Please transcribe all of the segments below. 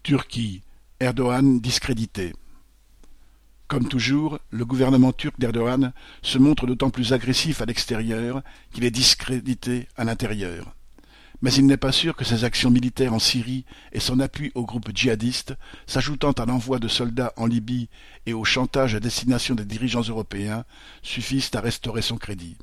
Turquie, Erdogan discrédité. Comme toujours, le gouvernement turc d'Erdogan se montre d'autant plus agressif à l'extérieur qu'il est discrédité à l'intérieur. Mais il n'est pas sûr que ses actions militaires en Syrie et son appui aux groupes djihadistes, s'ajoutant à l'envoi de soldats en Libye et au chantage à destination des dirigeants européens, suffisent à restaurer son crédit.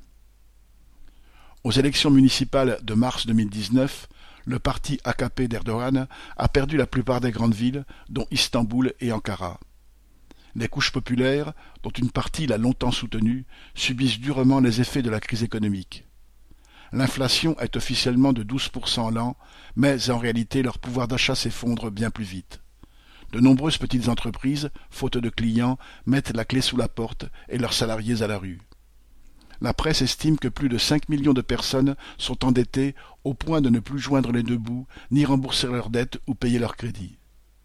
Aux élections municipales de mars 2019, le parti AKP d'Erdogan a perdu la plupart des grandes villes, dont Istanbul et Ankara. Les couches populaires, dont une partie l'a longtemps soutenu, subissent durement les effets de la crise économique. L'inflation est officiellement de 12% l'an, mais en réalité leur pouvoir d'achat s'effondre bien plus vite. De nombreuses petites entreprises, faute de clients, mettent la clé sous la porte et leurs salariés à la rue. La presse estime que plus de 5 millions de personnes sont endettées au point de ne plus joindre les deux bouts, ni rembourser leurs dettes ou payer leurs crédits.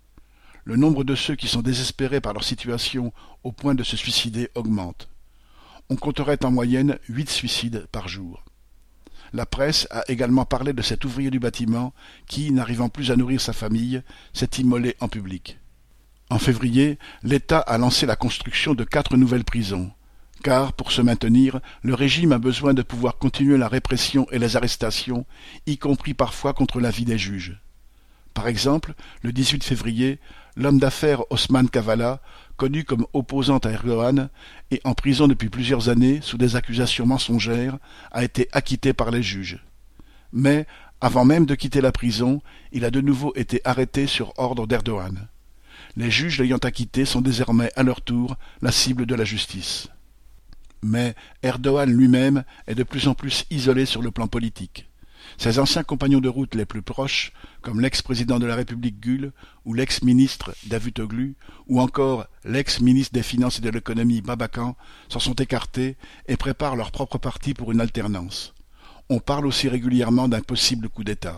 Le nombre de ceux qui sont désespérés par leur situation au point de se suicider augmente. On compterait en moyenne 8 suicides par jour. La presse a également parlé de cet ouvrier du bâtiment qui, n'arrivant plus à nourrir sa famille, s'est immolé en public. En février, l'État a lancé la construction de 4 nouvelles prisons. Car, pour se maintenir, le régime a besoin de pouvoir continuer la répression et les arrestations, y compris parfois contre l'avis des juges. Par exemple, le 18 février, l'homme d'affaires Osman Kavala, connu comme opposant à Erdogan et en prison depuis plusieurs années sous des accusations mensongères, a été acquitté par les juges. Mais, avant même de quitter la prison, il a de nouveau été arrêté sur ordre d'Erdogan. Les juges l'ayant acquitté sont désormais à leur tour la cible de la justice. Mais Erdogan lui-même est de plus en plus isolé sur le plan politique. Ses anciens compagnons de route les plus proches, comme l'ex-président de la République Gül, ou l'ex-ministre Davutoglu, ou encore l'ex-ministre des Finances et de l'Économie Babakan, s'en sont écartés et préparent leur propre parti pour une alternance. On parle aussi régulièrement d'un possible coup d'État.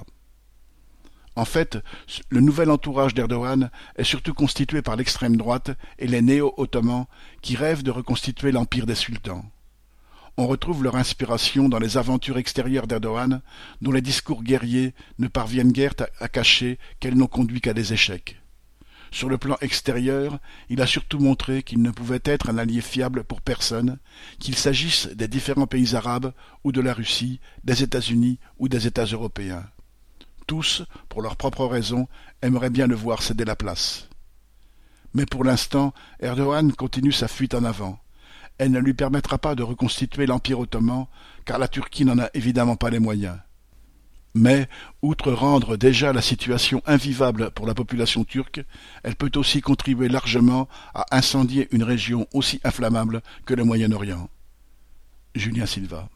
En fait, le nouvel entourage d'Erdogan est surtout constitué par l'extrême droite et les néo-ottomans qui rêvent de reconstituer l'empire des sultans. On retrouve leur inspiration dans les aventures extérieures d'Erdogan, dont les discours guerriers ne parviennent guère à cacher qu'elles n'ont conduit qu'à des échecs. Sur le plan extérieur, il a surtout montré qu'il ne pouvait être un allié fiable pour personne, qu'il s'agisse des différents pays arabes ou de la Russie, des États-Unis ou des États européens. Tous, pour leurs propres raisons, aimeraient bien le voir céder la place. Mais pour l'instant, Erdogan continue sa fuite en avant. Elle ne lui permettra pas de reconstituer l'Empire ottoman, car la Turquie n'en a évidemment pas les moyens. Mais, outre rendre déjà la situation invivable pour la population turque, elle peut aussi contribuer largement à incendier une région aussi inflammable que le Moyen-Orient. Julien Silva.